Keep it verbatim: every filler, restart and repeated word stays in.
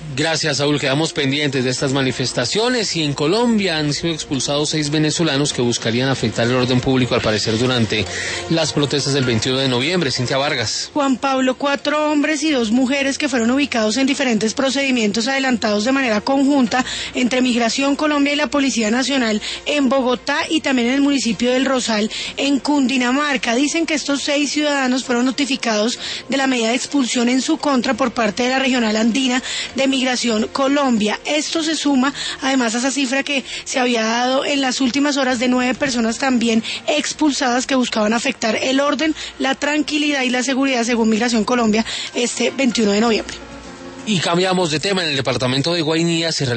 Gracias, Saúl. Quedamos pendientes de estas manifestaciones y en Colombia han sido expulsados seis venezolanos que buscarían afectar el orden público, al parecer, durante las protestas del veintiuno de noviembre. Cintia Vargas. Juan Pablo, cuatro hombres y dos mujeres que fueron ubicados en diferentes procedimientos adelantados de manera conjunta entre Migración Colombia y la Policía Nacional en Bogotá y también en el municipio del Rosal, en Cundinamarca. Dicen que estos seis ciudadanos fueron notificados de la medida de expulsión en su contra por parte de la Regional Andina de Migración Migración Colombia. Esto se suma además a esa cifra que se había dado en las últimas horas de nueve personas también expulsadas que buscaban afectar el orden, la tranquilidad y la seguridad según Migración Colombia este veintiuno de noviembre. Y cambiamos de tema. En el departamento de Guainía se